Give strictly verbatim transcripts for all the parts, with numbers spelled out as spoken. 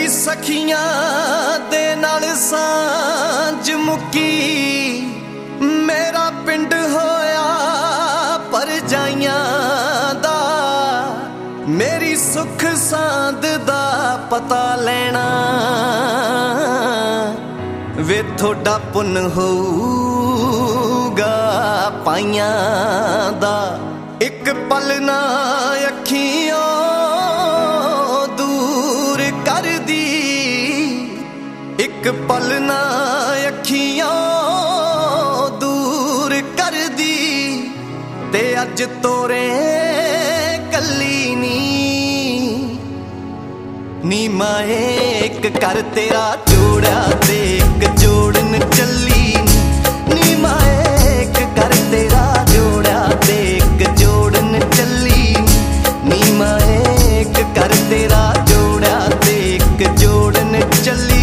सखियां दे नाल सांझ मुक्की, मेरा पिंड होया परजाइयां दा। मेरी सुख सांद दा पता लेना, वे थोड़ा पुन होऊगा पाइयां दा। एक पल ना अखियों दूर कर दी, एक पल ना अखियों दूर कर दी। ते अज तोरे कली नी नी माए एक कर तेरा जोड़ा ते एक जोड़न चली। नी माए एक कर तेरा जोड़ा ते एक जोड़न चली। नी माए एक कर तेरा जोड़ा ते एक जोड़न चली।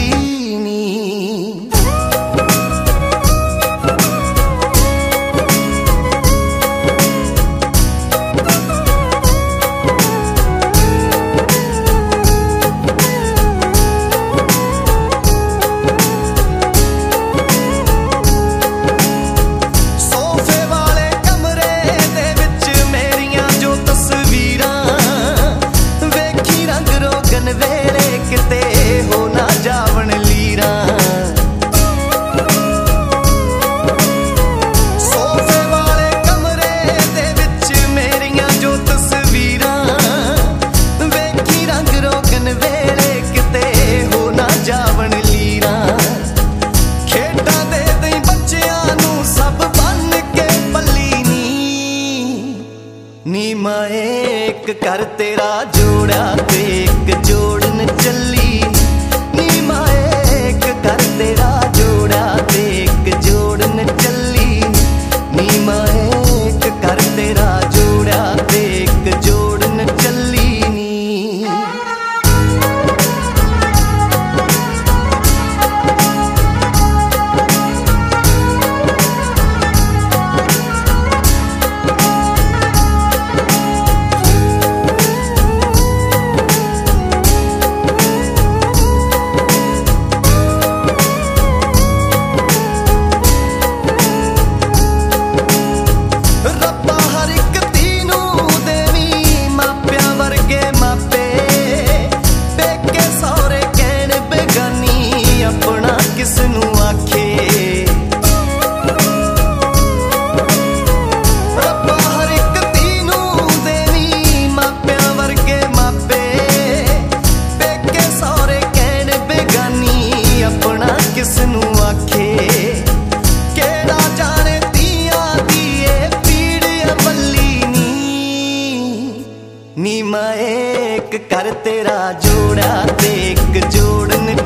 नी माए एक कर तेरा जोड़ा ते एक जोड़न चली। नी माए एक कर तेरा जोड़ा ते एक जोड़न चली। नी माए एक कर तेरा जोड़ा ते एक जोड़न चली। नी नी माए एक कर तेरा जोड़ा ते एक जोड़न